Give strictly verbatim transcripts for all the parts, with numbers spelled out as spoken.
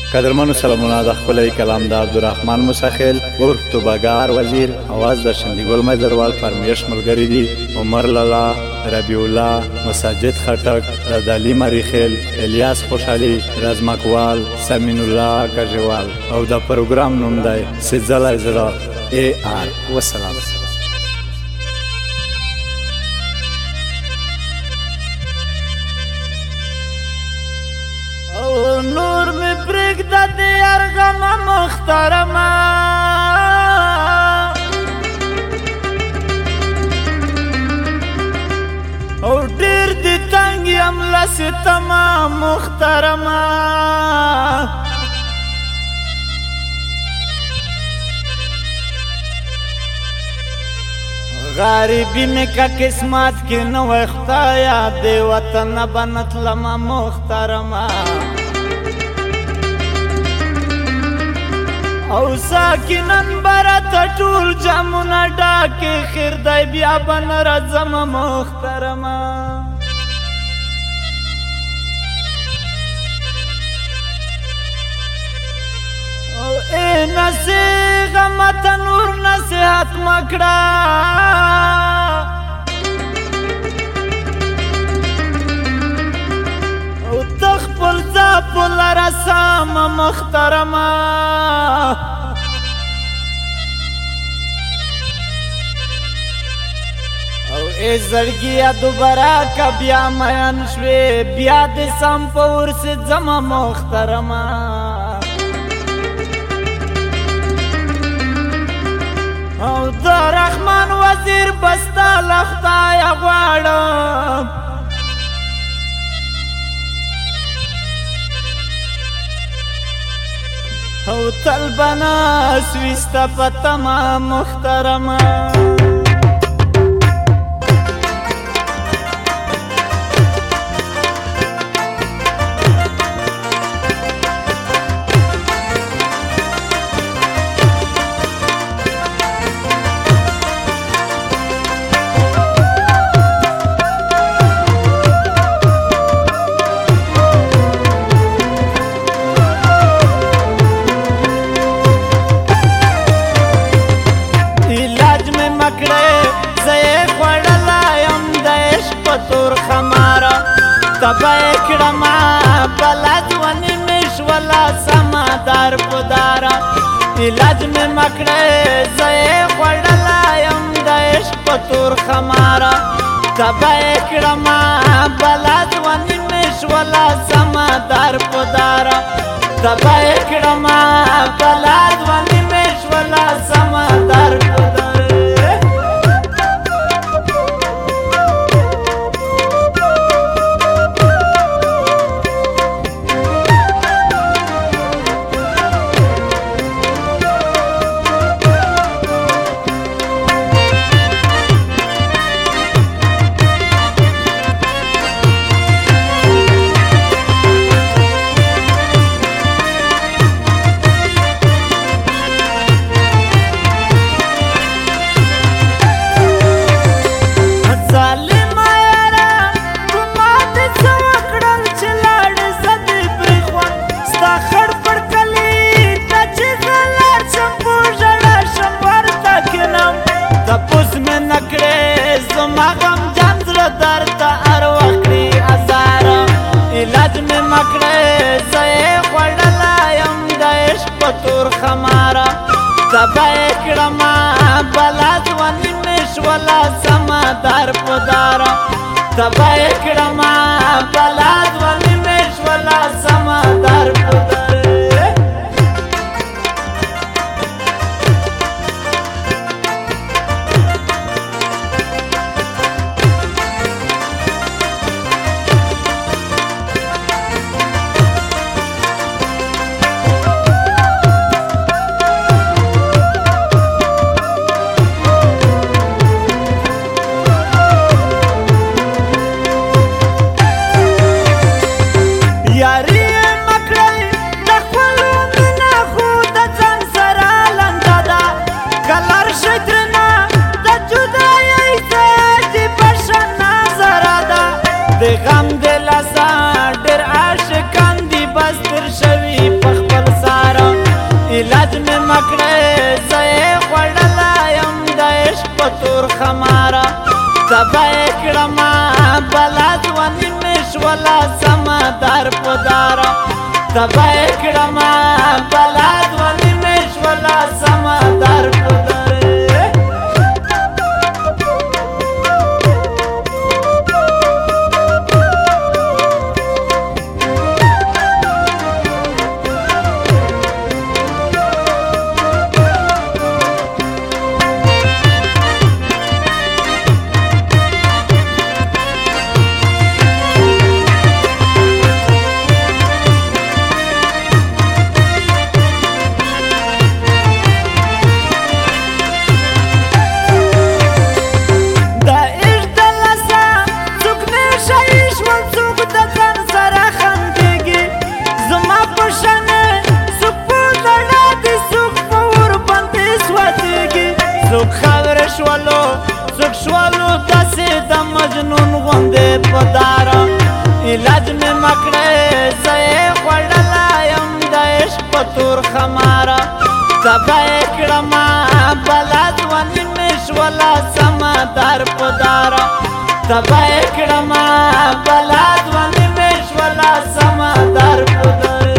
قدرمنو سلامونه د خپل کلام د عبدالرحمن مسخل ورک توبګار وزیر اواز د شندګل مدروال فرمیش ملګری دي عمر لالا ربیع الله مساجد خټک رضالی مریخیل الیاس خوشحالی رزمکوال سمین الله کجوال او د پروګرام نوم دی سزل ازرا ای آر والسلام. نور می پرېږده د ارغمه محترمه او ډېر دې تنګ یم له ستمه محترمه غریبی میں کا قسمت کی نو خدایا دے وطن بنت لما محترمہ او ساکنن برات ټول جامونه ډاکې خیر دی بیا بن رزم محترمه او اے نصیغه مته نور نصیحت مکړه او تخپل ځاپو لره سامه محترمه او ای زړګیه دوباره که بیا میان شوې بیا دې سم په ورس ځمه محترمه او د رحمان وزیر بستا له خدایه غواړم او تل به ناست وي ستا په تمه محترمه تبا اکرما بلد ونی مشولا سمادار پدارا علاج میں مکڑے زے خوڑلا یم دا عشق پتور خمارا تبا اکرما بلد ونی مشولا سمادار پدارا تبا اکرما بلد ونی مشولا سمادار پدارا تبا اکرما بلد ونی مشولا سمادار پدارا تبا اکرما بلد ونی مشولا سمادار پدارا غم دل ازا ډېر عاشقان دي بس تر شوي په خپل مکړې زه یې خوړلی یم د عشق په تور خماره تبه یې کړمه بلا ځواني مې شوله سمه دار په داره تبه یې کړمه بلا ځواني مې شوله سمه دار په داره مجنون غوندې په داره علاج مې مکړې زه یې خوړلی یم د عشق په تور خماره تبه یې کړمه بلا ځواني مې شوله سمه دار په داره تبه یې کړمه بلا ځواني مې شوله سمه دار په داره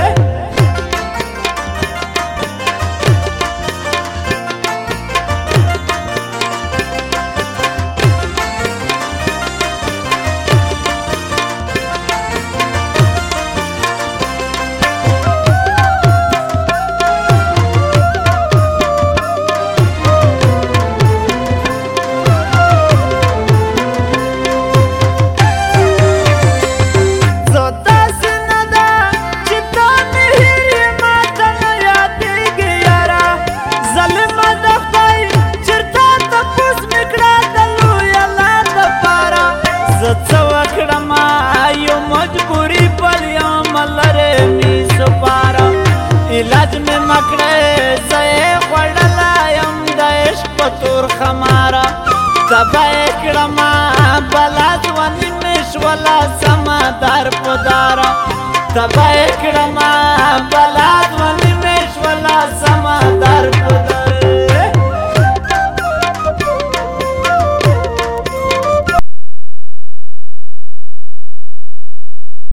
علاج مې مکړې زه یې خوړلی یم د عشق په تور خماره تبه یې کړمه بلا ځواني مې شوله سمه دار په داره تبه یې کړمه